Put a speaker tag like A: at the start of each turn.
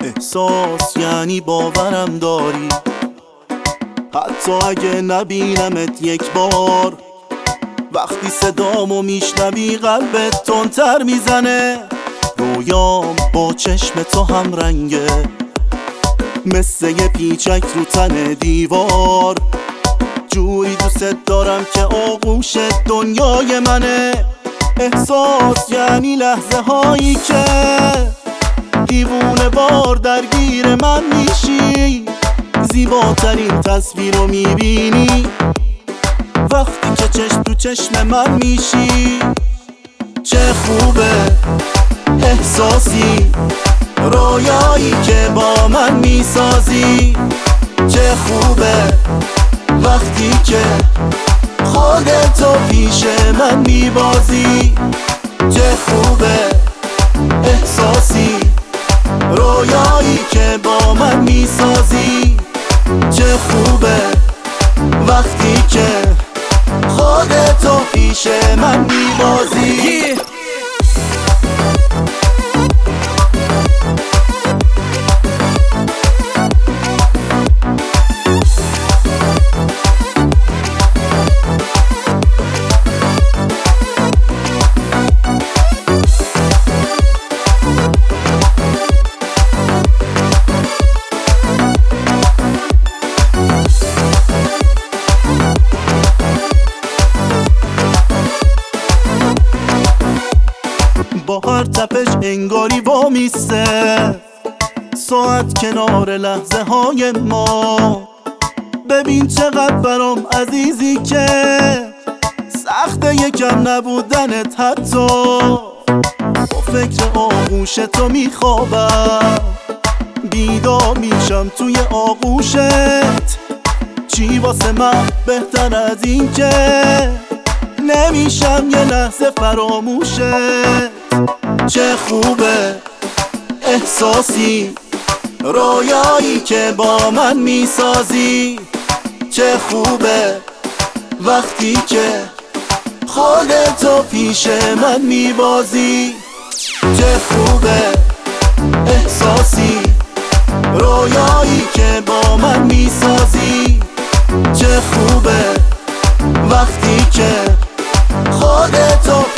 A: احساس یعنی باورم داری، حتی اگه نبینمت یک بار. وقتی صدامو میشنوی قلبت تندتر میزنه. رویام با چشم تو هم رنگه، مثل یه پیچک رو تن دیوار. جوری دوست دارم که آغوش دنیای منه. احساس یعنی لحظه هایی که دیوونه وار درگیر من میشی. زیباترین تصویر رو میبینی وقتی که چشم تو چشم من میشی. چه خوبه احساسی، رویایی که با من میسازی. چه خوبه وقتی که خودتو پیش من میبازی. چه خوبه احساسی، رویایی که با من میسازی. چه خوبه وقتی که خودتو پیش من میبازی. با هر تپش انگاری وامیسته ساعت کنار لحظه های ما. ببین چقدر برام عزیزی که سخته یکم نبودنت. حتی با فکر آغوش تو میخوابم، بیدار میشم توی آغوشت. چی واسه من بهتر از این که نمیشم یه لحظه فراموشت. چه خوبه احساسی، رویایی که با من میسازی. چه خوبه وقتی که خودتو پیش من میبازی. چه خوبه احساسی، رویایی که با من میسازی. چه خوبه وقتی که خودتو